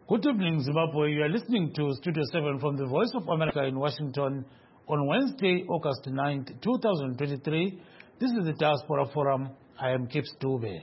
Good evening, Zimbabwe. You are listening to Studio 7 from the Voice of America in Washington on Wednesday, August 9th, 2023. This is the Diaspora Forum. I am Kips Dube.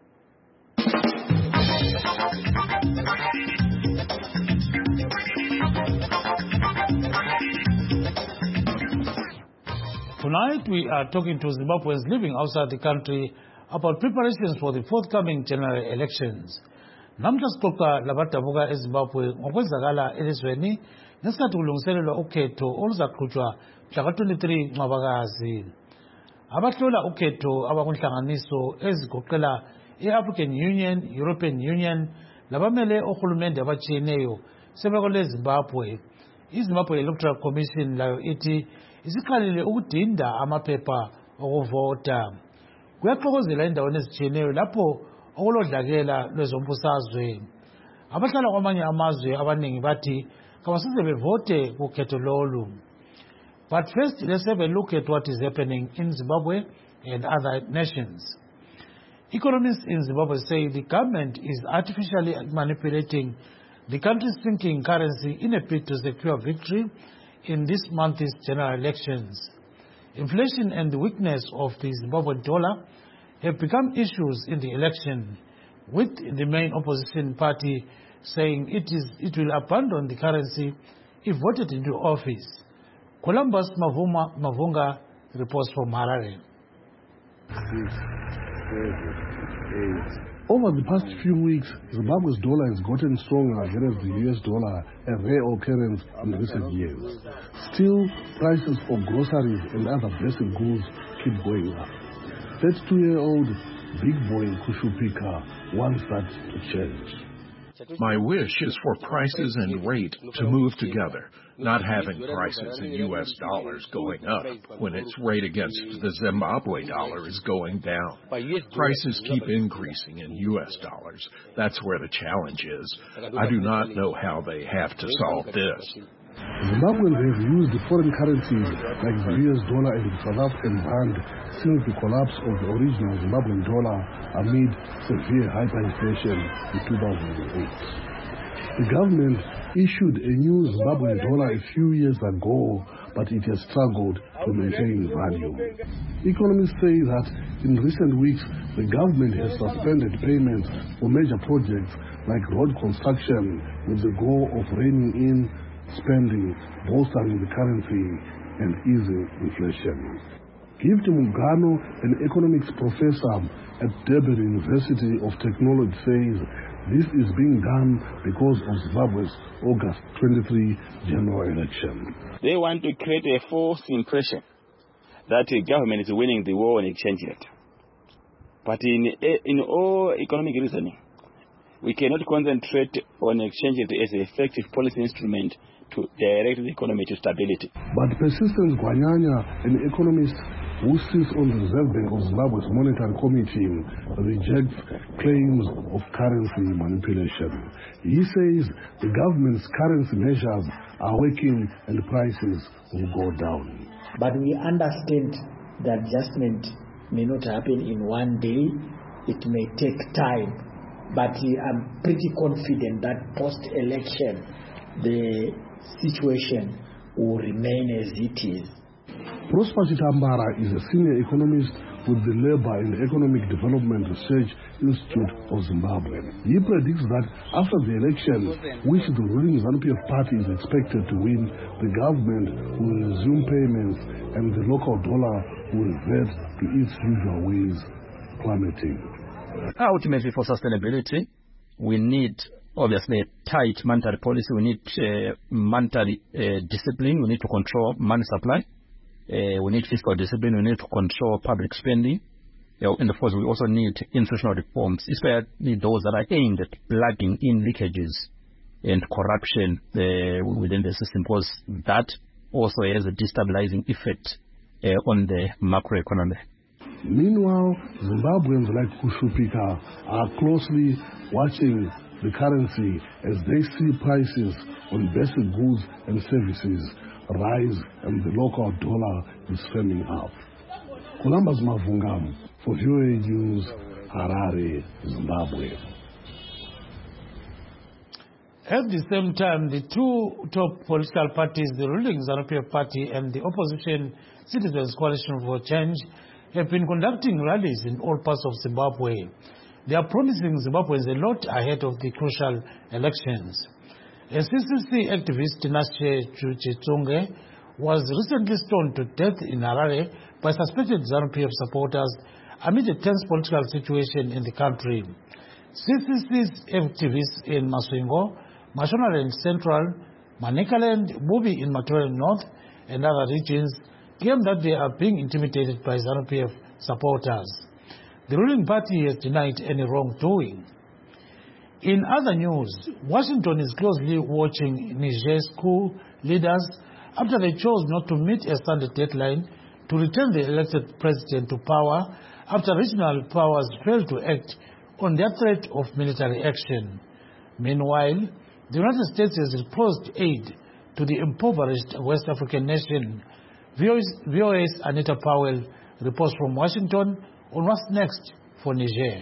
Tonight, we are talking to Zimbabweans living outside the country about preparations for the forthcoming general elections. Namhla sixoxa labadabuka eZimbabwe ngokwenzakala elizweni ngesikhathi kulungiselelwa ukhetho oluzaqhutshwa mhla ka-23 Ncwabakazi. Abahlola ukhetho abakunhlanganiso ezigoqela i-African Union, European Union labamele ohulumende abatshiyeneyo sebekwele Zimbabwe. iZimbabwe Electoral Commission layo ithi isiqalile ukudinda amaphepha okuvota. Kuyaxokozela endaweni ezitshiyeneyo lapho okulodlakela lwezombusazwe. Abahlala kwamanye amazwe abaningi bathi kabasize bevote kukhetho lolu. But first, let's have a look at what is happening in Zimbabwe and other nations. Economists in Zimbabwe say the government is artificially manipulating the country's thinking currency in a bid to secure victory in this month's general elections. Inflation and the weakness of the Zimbabwean dollar have become issues in the election, with the main opposition party saying it will abandon the currency if voted into office. Columbus Mavunga reports from Harare. Over the past few weeks, Zimbabwe's dollar has gotten stronger against the US dollar, a rare occurrence in recent years. Still, prices for groceries and other basic goods keep going up. 32-year-old big boy Kushupika wants that to change. My wish is for prices and rate to move together, not having prices in U.S. dollars going up when its rate against the Zimbabwe dollar is going down. Prices keep increasing in U.S. dollars. That's where the challenge is. I do not know how they have to solve this. Zimbabweans have used foreign currencies like the US dollar and the South African rand since the collapse of the original Zimbabwean dollar amid severe hyperinflation in 2008. The government issued a new Zimbabwean dollar a few years ago, but it has struggled to maintain value. Economists say that in recent weeks, the government has suspended payments for major projects like road construction with the goal of reining in spending, bolstering the currency, and easing inflation. Gift Mugano, an economics professor at Durban University of Technology, says this is being done because of Zimbabwe's August 23 general election. They want to create a false impression that the government is winning the war on exchange rate. But in all economic reasoning, we cannot concentrate on exchange rate as an effective policy instrument to direct the economy to stability. But Persistence Gwanyanya, an economist who sits on the Reserve Bank of Zimbabwe's Monetary Committee, rejects claims of currency manipulation. He says the government's currency measures are working and prices will go down. But we understand that adjustment may not happen in one day. It may take time. But I'm pretty confident that post-election, the situation will remain as it is. Prosper Chitambara is a senior economist with the Labour and Economic Development Research Institute of Zimbabwe. He predicts that after the election, which the ruling ZANU-PF party is expected to win, the government will resume payments and the local dollar will revert to its usual ways, plummeting. Ultimately, for sustainability, we need obviously a tight monetary policy. We need monetary discipline. We need to control money supply. We need fiscal discipline. We need to control public spending. And of course, we also need institutional reforms, especially those that are aimed at plugging in leakages and corruption within the system, because that also has a destabilizing effect on the macroeconomy. Meanwhile, Zimbabweans like Kushupika are closely watching the currency as they see prices on basic goods and services rise and the local dollar is firming up. Columbus Mavunga for VOA News, Harare, Zimbabwe. At the same time, the two top political parties, the ruling ZANU-PF party and the opposition Citizens Coalition for Change, have been conducting rallies in all parts of Zimbabwe. They are promising Zimbabweans a lot ahead of the crucial elections. A CCC activist, Tinashe Chitsunge, was recently stoned to death in Harare by suspected ZANU-PF supporters amid a tense political situation in the country. CCC's activists in Masvingo, Mashonaland Central, Manicaland, Bubi in Makerere North, and other regions claim that they are being intimidated by ZANU-PF supporters. The ruling party has denied any wrongdoing. In other news, Washington is closely watching Niger's coup leaders after they chose not to meet a Sunday deadline to return the elected president to power after regional powers failed to act on their threat of military action. Meanwhile, the United States has proposed aid to the impoverished West African nation. VOA's Anita Powell reports from Washington on what's next for Niger.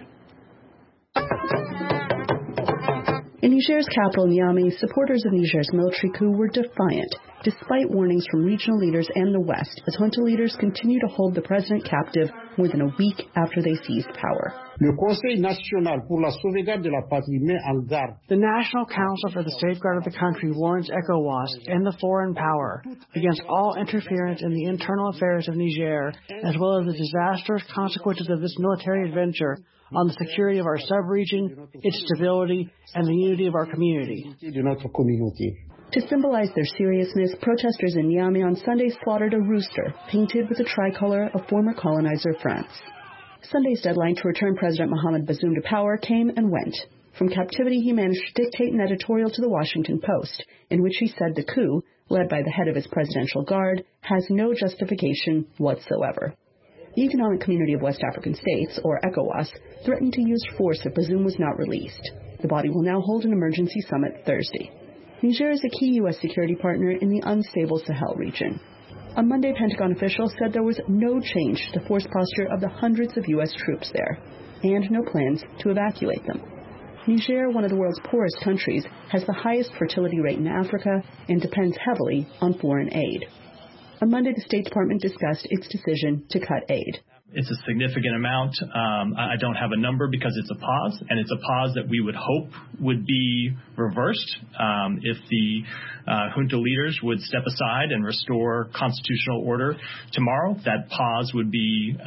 In Niger's capital, Niamey, supporters of Niger's military coup were defiant, despite warnings from regional leaders and the West, as junta leaders continue to hold the president captive more than a week after they seized power. Le Conseil national pour la sauvegarde de la patrie met en garde. The National Council for the Safeguard of the Country warns ECOWAS and the foreign power against all interference in the internal affairs of Niger, as well as the disastrous consequences of this military adventure on the security of our sub-region, its stability, and the unity of our community. To symbolize their seriousness, protesters in Niamey on Sunday slaughtered a rooster painted with the tricolor of former colonizer France. Sunday's deadline to return President Mohamed Bazoum to power came and went. From captivity, he managed to dictate an editorial to the Washington Post, in which he said the coup, led by the head of his presidential guard, has no justification whatsoever. The Economic Community of West African States, or ECOWAS, threatened to use force if Bazoum was not released. The body will now hold an emergency summit Thursday. Niger is a key U.S. security partner in the unstable Sahel region. On Monday, Pentagon officials said there was no change to the force posture of the hundreds of U.S. troops there, and no plans to evacuate them. Niger, one of the world's poorest countries, has the highest fertility rate in Africa and depends heavily on foreign aid. On Monday, the State Department discussed its decision to cut aid. It's a significant amount. I don't have a number because it's a pause, and it's a pause that we would hope would be reversed if the junta leaders would step aside and restore constitutional order tomorrow. That pause would be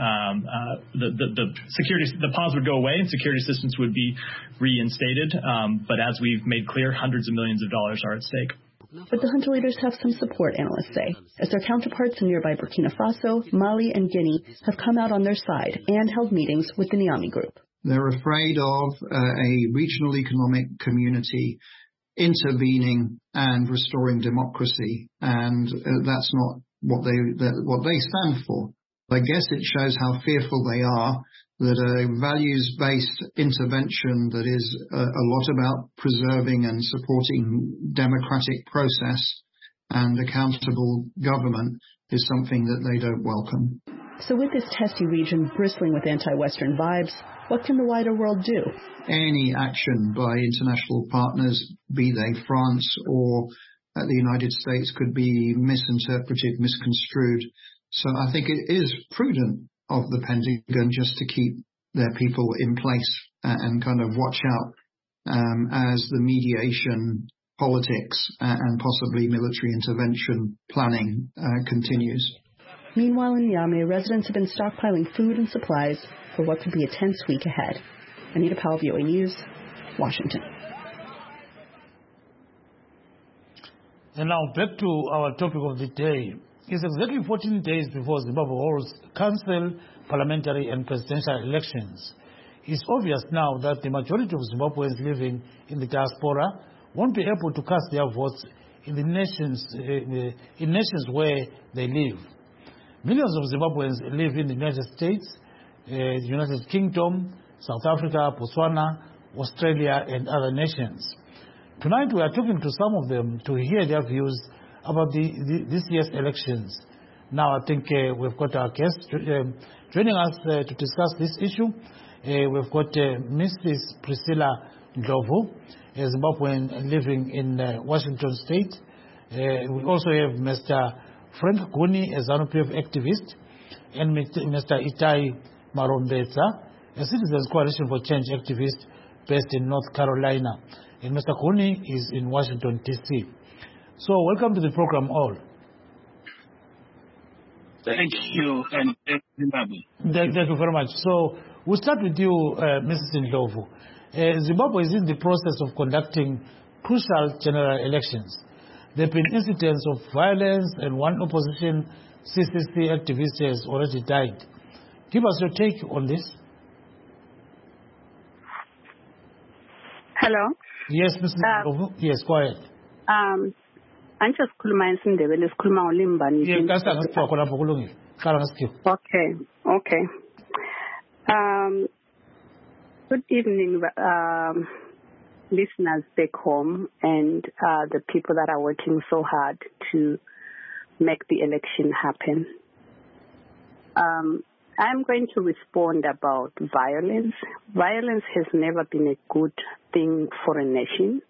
the pause would go away and security assistance would be reinstated. But as we've made clear, hundreds of millions of dollars are at stake. But the junta leaders have some support, analysts say, as their counterparts in nearby Burkina Faso, Mali, and Guinea have come out on their side and held meetings with the Niamey group. They're afraid of a regional economic community intervening and restoring democracy, and that's not what they stand for. I guess it shows how fearful they are that a values-based intervention that is a lot about preserving and supporting democratic process and accountable government is something that they don't welcome. So with this testy region bristling with anti-Western vibes, what can the wider world do? Any action by international partners, be they France or the United States, could be misinterpreted, misconstrued. So I think it is prudent of the Pentagon just to keep their people in place and kind of watch out as the mediation politics and possibly military intervention planning continues. Meanwhile, in Niamey, residents have been stockpiling food and supplies for what could be a tense week ahead. Anita Powell, VOA News, Washington. And now back to our topic of the day. It's exactly 14 days before Zimbabwe holds council, parliamentary and presidential elections. It's obvious now that the majority of Zimbabweans living in the diaspora won't be able to cast their votes in the nations where they live. Millions of Zimbabweans live in the United States, the United Kingdom, South Africa, Botswana, Australia and other nations. Tonight we are talking to some of them to hear their views about this year's elections. Now I think we've got our guest joining us to discuss this issue. We've got Mrs. Priscilla Ndlovu, a Zimbabwean living in Washington State. We also have Mr. Frank Guni, a ZANU-PF activist, and Mr. Itai Marombetsa, a Citizens Coalition for Change activist based in North Carolina. And Mr. Guni is in Washington, D.C. So welcome to the program all. Thank you, and Zimbabwe. Thank you very much. So we'll start with you, Mrs. Ndlovu. Zimbabwe is in the process of conducting crucial general elections. There have been incidents of violence, and one opposition CCC activist has already died. Give us your take on this. Hello. Yes, Mrs. Ndlovu. Yes, go ahead. Okay. Good evening, listeners back home, and the people that are working so hard to make the election happen. I'm going to respond about violence. Violence has never been a good thing for a nation.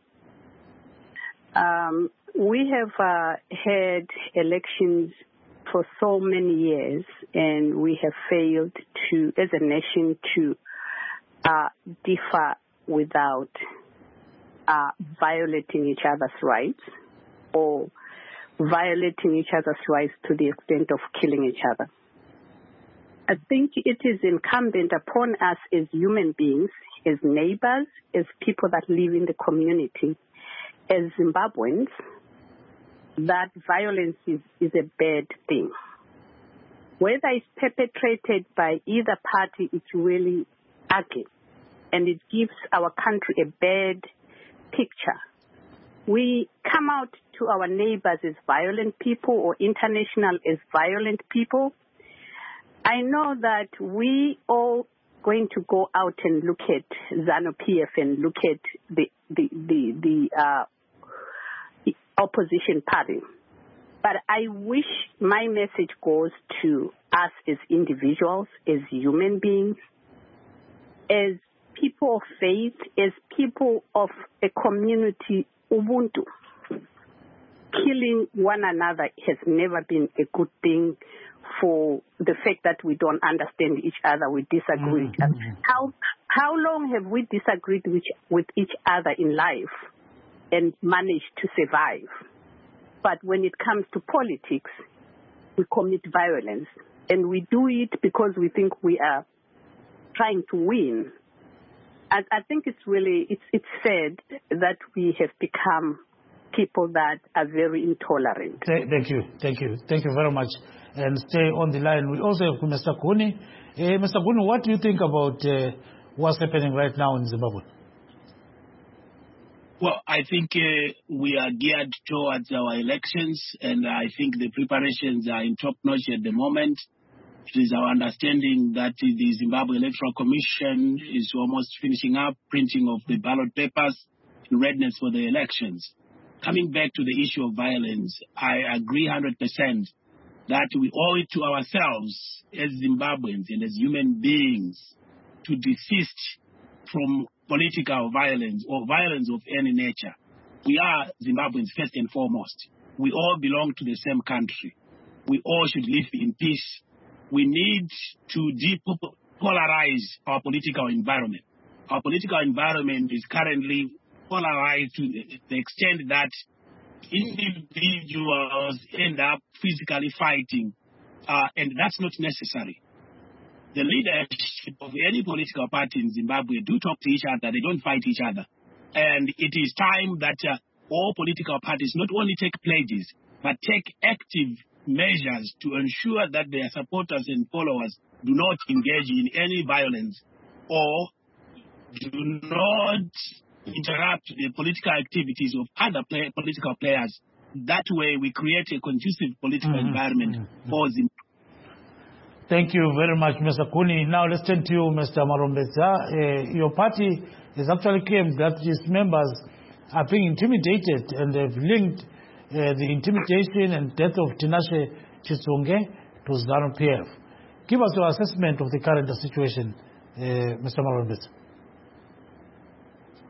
We have had elections for so many years, and we have failed to, as a nation, to differ without violating each other's rights or violating each other's rights to the extent of killing each other. I think it is incumbent upon us as human beings, as neighbors, as people that live in the community, as Zimbabweans, that violence is a bad thing. Whether it's perpetrated by either party, it's really ugly, and it gives our country a bad picture. We come out to our neighbors as violent people or international as violent people. I know that we all going to go out and look at ZANU-PF and look at the opposition party. But I wish my message goes to us as individuals, as human beings, as people of faith, as people of a community, Ubuntu. Killing one another has never been a good thing for the fact that we don't understand each other, we disagree with each other. How long have we disagreed with each other in life and managed to survive? But when it comes to politics, we commit violence, and we do it because we think we are trying to win. And I think it's really, it's sad that we have become people that are very intolerant. Thank you very much. And stay on the line. We also have Mr. Guni. Mr. Guni, what do you think about what's happening right now in Zimbabwe? Well, I think we are geared towards our elections, and I think the preparations are in top notch at the moment. It is our understanding that the Zimbabwe Electoral Commission is almost finishing up printing of the ballot papers in readiness for the elections. Coming back to the issue of violence, I agree 100% that we owe it to ourselves as Zimbabweans and as human beings to desist from political violence or violence of any nature. We are Zimbabweans first and foremost. We all belong to the same country. We all should live in peace. We need to depolarize our political environment. Our political environment is currently polarized to the extent that individuals end up physically fighting, and that's not necessary. The leadership of any political party in Zimbabwe do talk to each other, they don't fight each other. And it is time that all political parties not only take pledges, but take active measures to ensure that their supporters and followers do not engage in any violence or do not interrupt the political activities of other political players. That way we create a conducive political environment for Zimbabwe. Thank you very much, Mr. Guni. Now let's turn to you, Mr. Marombetsa. Your party has actually claimed that its members are being intimidated, and they've linked the intimidation and death of Tinashe Chitsonge to ZANU-PF. Give us your assessment of the current situation, Mr. Marombetsa.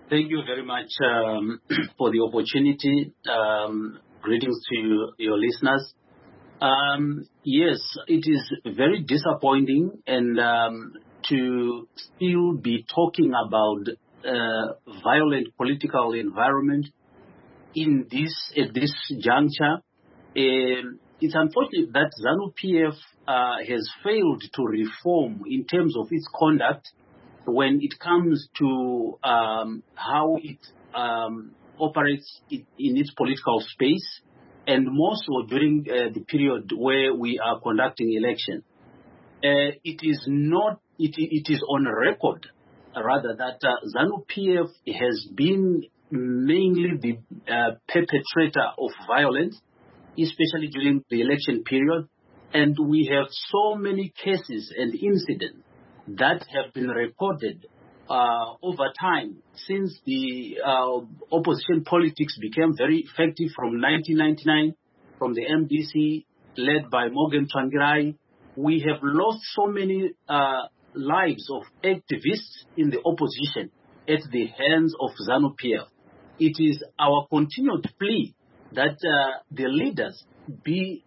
Thank you very much for the opportunity. Greetings to your listeners. Yes, it is very disappointing and to still be talking about violent political environment at this juncture. It's unfortunate that ZANU-PF has failed to reform in terms of its conduct when it comes to how it operates in its political space, and more so during the period where we are conducting elections. It is on record, rather, that ZANU-PF has been mainly the perpetrator of violence, especially during the election period. And we have so many cases and incidents that have been recorded over time since the opposition politics became very effective from 1999, from the MDC led by Morgan Tsvangirai. We have lost so many lives of activists in the opposition at the hands of ZANU-PF. It is our continued plea that the leaders be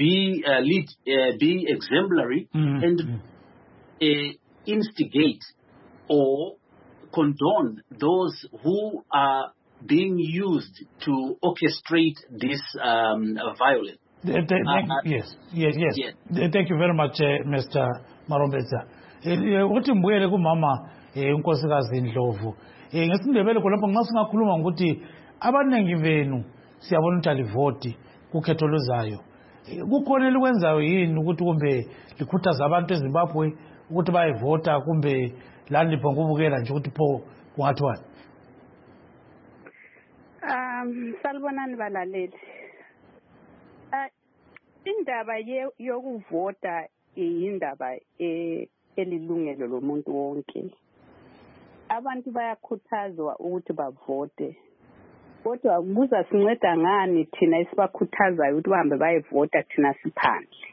exemplary and instigate or condone those who are being used to orchestrate this violence. Yes. Thank you very much, Mr. Marombeza. Uthi mbuyele kumama unkosikazi Ndlovu. Ngesindebele khonapho nxa singakhuluma ngokuthi abanengi benu siyabona ukuthi alivoti kukhetho luzayo. Kukhona elikwenzayo yini ukuthi kumbe likhuthaza abantu eZimbabwe ukuthi bayevota kumbe lani liphongubukela nje ukuthi pho kungathiwani? Salibonani balaleli. Indaba yokuvota indaba elilungelo lomuntu wonke. Abantu bayakhuthazwa ukuthi bavote. Kodwa kuza sinceda ngani thina esibakhuthazayo ukuthi bahambe bayevota thina siphandle?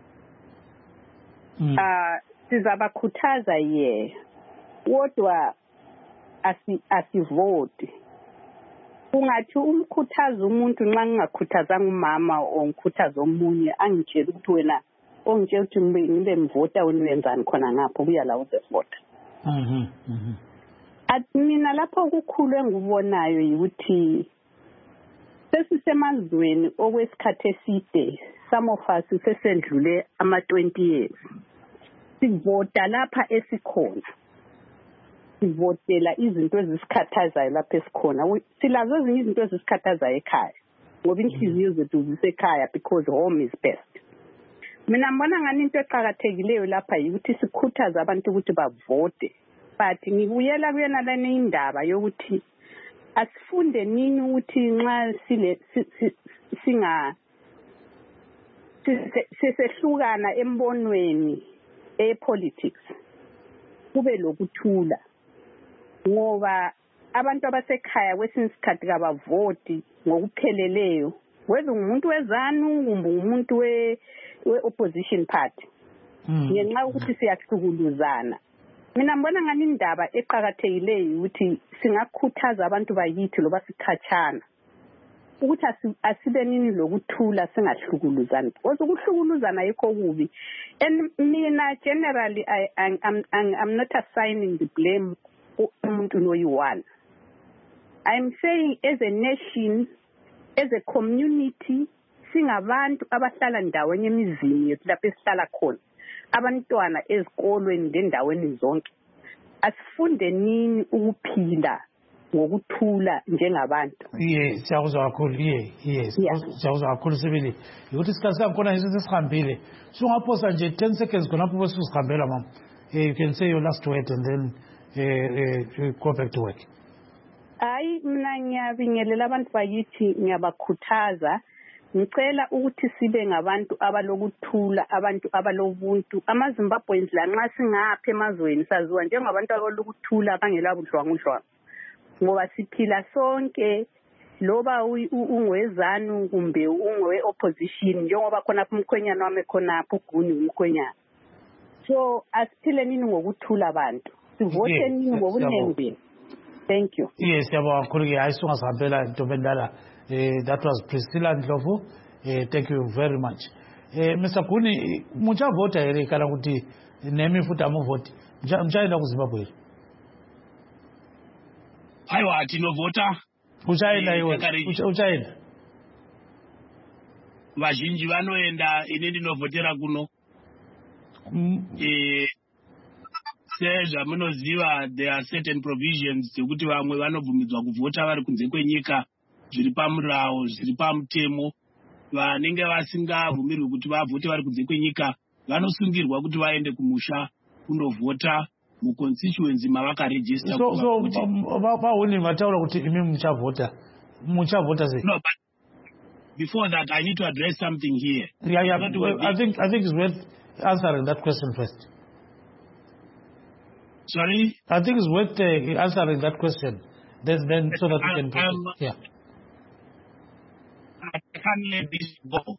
Sizabakhuthaza kodwa asivoti. Ungathi umkhuthaza umuntu nxa ngingakhuthazanga umama o ngikhuthaza omunye angitshela ukuthi wena ongitshela ukuthi ngibe mvota wena wenzani khona ngapho kuya la uzevota. Mina lapho kukhulu engikubonayo ukuthi sesisemazweni okwesikhathi eside, some of us sesendlule ama-20 years. Sivota lapha esikhona. Sivotela izinto ezisikhathazayo lapha esikhona. Silazo ezinye izinto ezisikhathazayo ekhaya. Ngoba inhliziyo zethu zisekhaya because home is best. Mina ngibona ngani into eqhakathekileyo lapha ukuthi sikhuthaza abantu ukuthi bavote. But ngibuyela kuyena lana indaba yokuthi asifunde nini ukuthi nxa sisehlukana embonweni politics kube lokuthula, ngoba abantu abasekhaya kwesinye isikhathi kabavoti ngokupheleleyo, whether umuntu weZANU kumbe umuntu we-opposition party, ngenxa yokuthi siyahlukuluzana. Mina ngibona ngani indaba eqhakathekileyo ukuthi singakhuthaza abantu bayithi loba sikhatshana ukuthi asibe nini lokuthula singahlukuluzani, because ukuhlukuluzana yikho kubi. And mina generally I'm not assigning the blame umuntu noyi-one. I'm saying as a nation, as a community, singabantu abahlala ndawonye emizini yethu lapho esihlala khona, abantwana ezikolweni lendaweni zonke, asifunde nini ukuphila ngokuthula njengabantu. Siyakuzwa kakhulu. Siyakuzwa kakhulu sibili. Ukuthi isikhathi sakhona nje sesihambile. Sungaphosa nje 10 seconds khonapho bese usihambela mama. You can say your last word and then go back to work. Hayi, mina ngiyabingelela abantu bayithi, ngiyabakhuthaza. Ngicela ukuthi sibe ngabantu abalokuthula, abantu abalobuntu. AmaZimbabweans la nxa singapha emazweni saziwa njengabantu abalokuthula bangela budlwangudlwangu, ngoba siphila sonke, loba ungweZANU kumbe ungwe-opposition, njengoba khonapho umkhwenyana wami khonapho uGuni umkhwenyana. So asiphile nini ngokuthula abantu, sivote nini ngobunengi benu. Thank you. Yes, that was Priscilla Ndlovu. Thank you very much. Mr. Kuni, mucha vota here kana kuti nemi futa mu vote. Mchaenda ku Zimbabwe. Aiwa tinovota. Uchaenda iwe. Uchaenda. Vazhinji vanoenda ine ndinovhotera kuno. Sezvamunoziva there are certain provisions dzekuti vamwe vanobvumidzwa kuvhota vari kunze kwenyika zviri pamurawo zviri pamutemo. Vanenge vasingabvumirwi kuti vavhote vari kunze kwenyika vanosungirwa kuti vaende kumusha kundovhota muconstituency mavakarejista. So vauni vataura kuti imi muchavhota sei? No, but before that I need to address something here. Yeah. I think it's worth answering that question first. Sorry? I think it's worth answering that question. Then so that we can yeah. I can't let this go.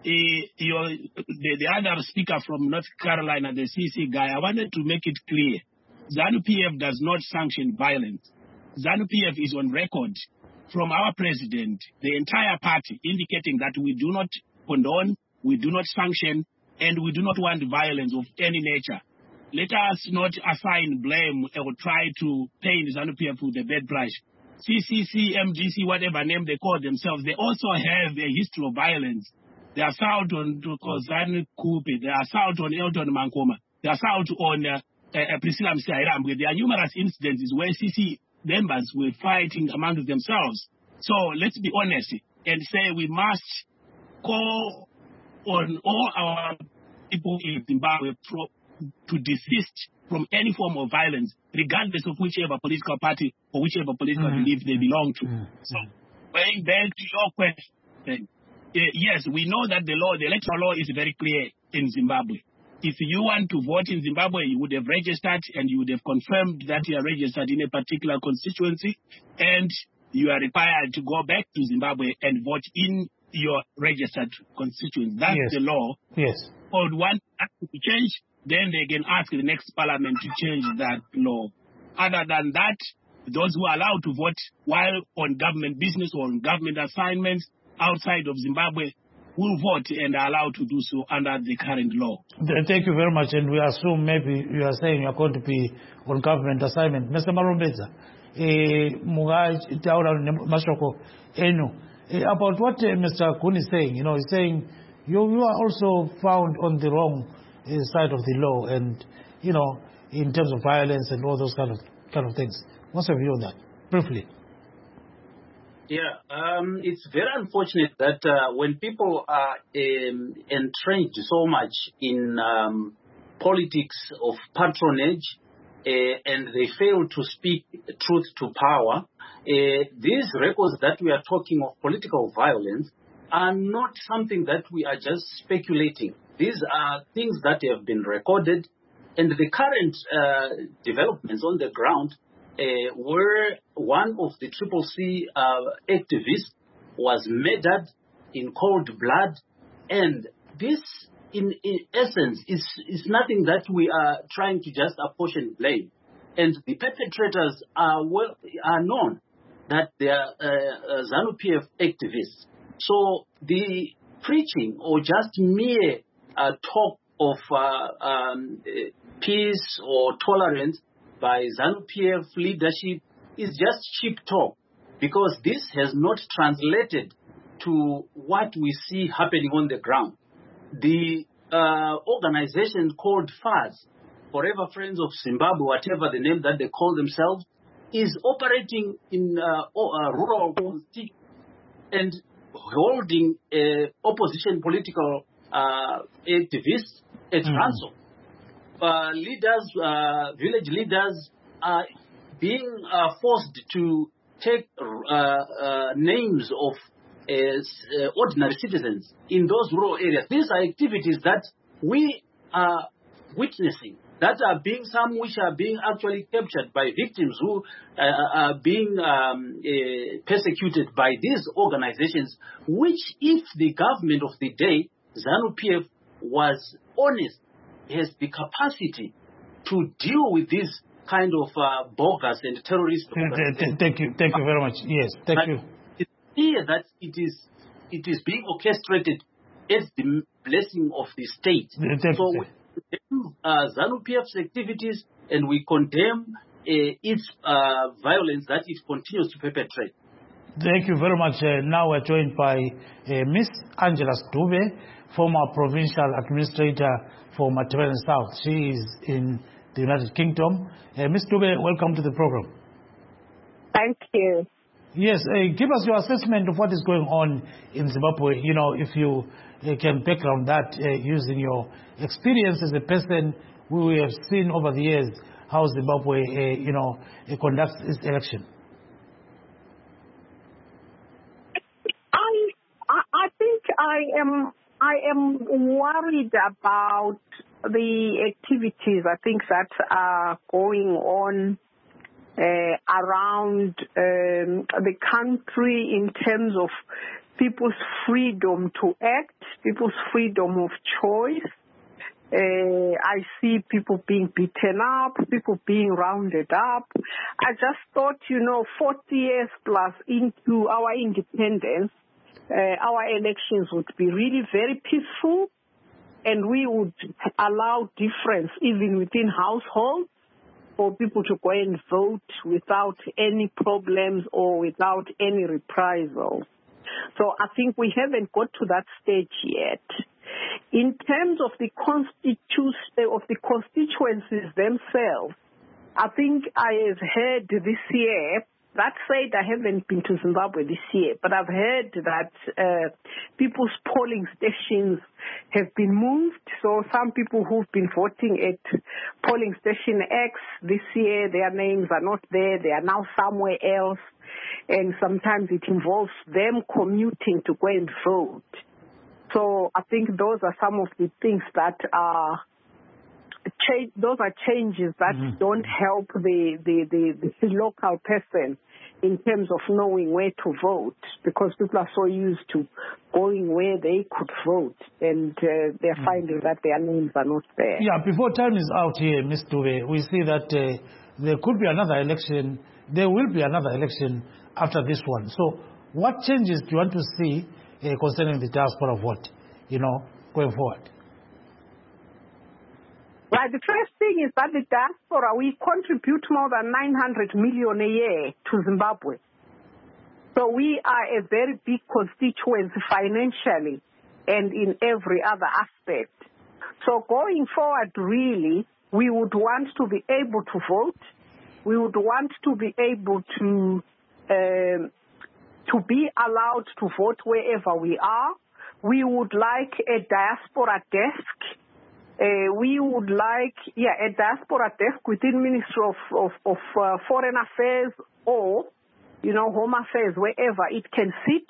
The other speaker from North Carolina, the CC guy, I wanted to make it clear. ZANU-PF does not sanction violence. ZANU-PF is on record from our president, the entire party, indicating that we do not condone, we do not sanction, and we do not want violence of any nature. Let us not assign blame or try to paint ZANU-PF with a bad brush. CCC, MGC, whatever name they call themselves, they also have a history of violence. The assault on Kozani Kupe, the assault on Elton Mankoma, the assault on Priscilla Msiairambwe. There are numerous incidences where CC members were fighting among themselves. So let's be honest and say we must call on all our people in Zimbabwe to desist from any form of violence, regardless of whichever political party or whichever political belief they belong to. So, going back to your question, yes, we know that the electoral law is very clear in Zimbabwe. If you want to vote in Zimbabwe, you would have registered and you would have confirmed that you are registered in a particular constituency, and you are required to go back to Zimbabwe and vote in your registered constituency. That's the law. Yes. Or one to change, then they can ask the next parliament to change that law. Other than that, those who are allowed to vote while on government business or on government assignments outside of Zimbabwe will vote and are allowed to do so under the current law. Thank you very much. And we assume maybe you are saying you are going to be on government assignment. Mr. Marombeza, about what Mr. Kun is saying, he's saying you are also found on the wrong side of the law, and in terms of violence and all those kind of things. What's your view on that, briefly? Yeah, it's very unfortunate that when people are entrenched so much in politics of patronage and they fail to speak truth to power, these records that we are talking of political violence are not something that we are just speculating. These are things that have been recorded, and the current developments on the ground where one of the CCC activists was murdered in cold blood, and this in essence is nothing that we are trying to just apportion blame, and the perpetrators are known that they are ZANU-PF activists. So the preaching or just mere talk of peace or tolerance by ZANU-PF leadership is just cheap talk, because this has not translated to what we see happening on the ground. The organization called FAZ, Forever Friends of Zimbabwe, whatever the name that they call themselves, is operating in rural constituencies and holding opposition political activists at ransom. Village leaders are being forced to take names of ordinary citizens in those rural areas. These are activities that we are witnessing, that are being, some which are being actually captured by victims who are being persecuted by these organizations, which if the government of the day, ZANU-PF, was honest, has the capacity to deal with these kind of bogus and terrorist. Thank you very much. Yes, thank you. It's clear that it is being orchestrated as the blessing of the state. So we condemn ZANU-PF's activities and we condemn its violence that it continues to perpetrate. Thank you very much. Now we're joined by Miss Angela Stube, former provincial administrator for Matabele South. She is in the United Kingdom. Ms. Stube, welcome to the program. Thank you. Yes, give us your assessment of what is going on in Zimbabwe. You know, if you can background that using your experience as a person who we have seen over the years how Zimbabwe, conducts its election. I think I am worried about the activities I think that are going on around the country in terms of people's freedom to act, people's freedom of choice. I see people being beaten up, people being rounded up. I just thought, 40 years plus into our independence, our elections would be really very peaceful, and we would allow difference even within households for people to go and vote without any problems or without any reprisals. So I think we haven't got to that stage yet. In terms of the constituencies themselves, I think I have heard this year. That said, I haven't been to Zimbabwe this year, but I've heard that people's polling stations have been moved. So some people who've been voting at polling station X this year, their names are not there. They are now somewhere else. And sometimes it involves them commuting to go and vote. So I think those are some of the things that are those are changes that don't help the local person in terms of knowing where to vote, because people are so used to going where they could vote, and they're finding that their names are not there. Yeah, before time is out here, Ms. Dube, we see that there could be another election. There will be another election after this one. So what changes do you want to see concerning the diaspora vote, going forward? Well, the first thing is that the diaspora, we contribute more than 900 million a year to Zimbabwe. So we are a very big constituency financially and in every other aspect. So going forward, really, we would want to be able to vote. We would want to be able to be allowed to vote wherever we are. We would like a diaspora desk. We would like, a diaspora desk within Ministry of Foreign Affairs or, Home Affairs, wherever it can sit.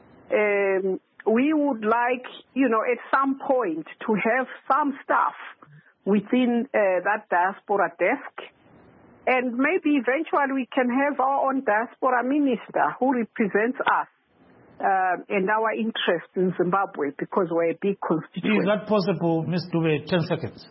We would like, at some point to have some staff within that diaspora desk. And maybe eventually we can have our own diaspora minister who represents us. And our interest in Zimbabwe, because we're a big constituency. Is that possible, Ms. Dube? 10 seconds.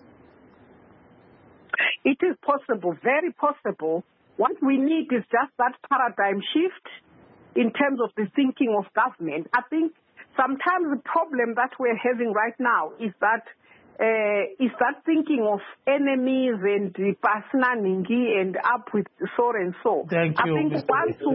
It is possible, very possible. What we need is just that paradigm shift in terms of the thinking of government. I think sometimes the problem that we're having right now is that thinking of enemies and Pasnaningi and up with so and so. Thank you, I think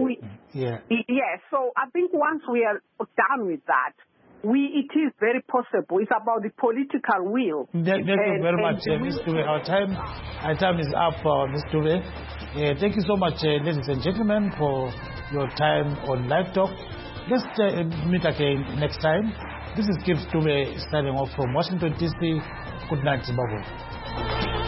so I think once we are done with that, it is very possible. It's about the political will. Thank you very much, Ms. Dube. Our time is up, Ms. Dube. Thank you so much, ladies and gentlemen, for your time on Live Talk. Let's meet again next time. This is Gibbs Dube signing off from Washington, D.C. Good night, Zimbabwe.